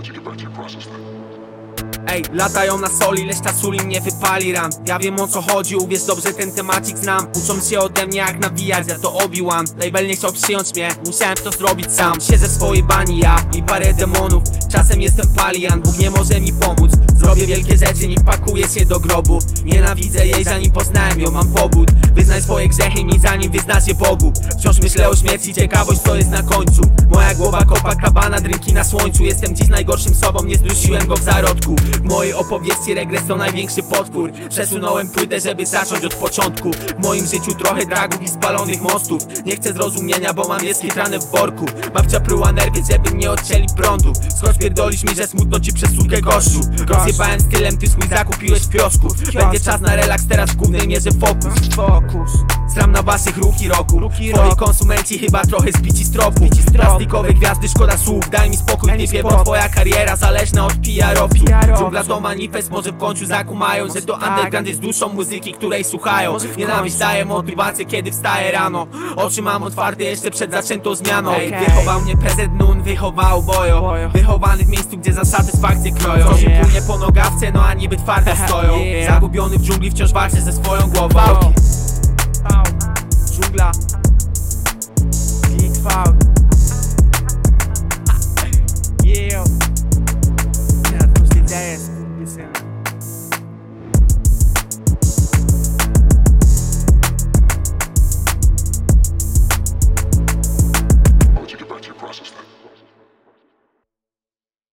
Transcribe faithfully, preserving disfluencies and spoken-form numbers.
Ej, latają na soli, lecz ta sól im nie wypali ran. Ja wiem o co chodzi, uwierz dobrze, ten temacik znam. Uczą się ode mnie jak nawijać, za to Obi-Wan. Label nie chciał przyjąć mnie, musiałem to zrobić sam. Siedzę w swojej bani, ja i parę demonów. Czasem jestem palian, Bóg nie może mi pomóc. Zrobię wielkie rzeczy, nim pakuję się do grobu. Nienawidzę jej, zanim poznałem ją, mam pobud. Wyznaj swoje grzechy mi, zanim wyznasz je Bogu. Wciąż myślę o śmierci, ciekawość co jest na końcu. Moja głowa kopa kabana, drinki na słońcu. Jestem dziś najgorszym sobą, nie zdusiłem go w zarodku. W mojej opowieści regres to największy potwór. Przesunąłem płytę, żeby zacząć od początku. W moim życiu trochę dragów i spalonych mostów. Nie chcę zrozumienia, bo mam jest chytrane w worku. Babcia pruła nerwy, żeby nie odcięli prądu. Skąd pierdolisz mi, że smutno ci przez sukę gościu. Rozjebałem stylem, ty swój zakupiłeś w kiosku. Będzie czas na relaks, teraz w głównej mierze fokus. Fokus. Stram na waszych ruki roku. Twoi konsumenci chyba trochę zbici z tropu. Plastikowe gwiazdy, szkoda słów, daj mi spokój typie, bo twoja kariera zależna od P R ów. Dżungla to manifest, może w końcu zakumają, że to underground jest duszą muzyki, której słuchają. Nienawiść daje motywację, kiedy wstaję rano. Oczy mam otwarte jeszcze przed zaczętą zmianą. Wychował mnie P Z Nun, wychował Bojo. Wychowany w miejscu, gdzie za satysfakcję kroją. Ktoś płynie po nogawce, no a niby twarde stoją. Zagubiony w dżungli, wciąż walczę ze swoją głową. Dżungla Big Fał.